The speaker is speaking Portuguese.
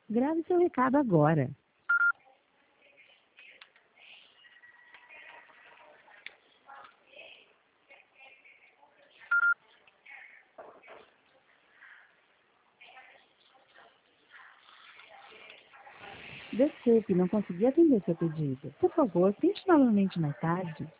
Grave seu recado agora. Desculpe, não consegui atender seu pedido. Por favor, tente novamente mais tarde.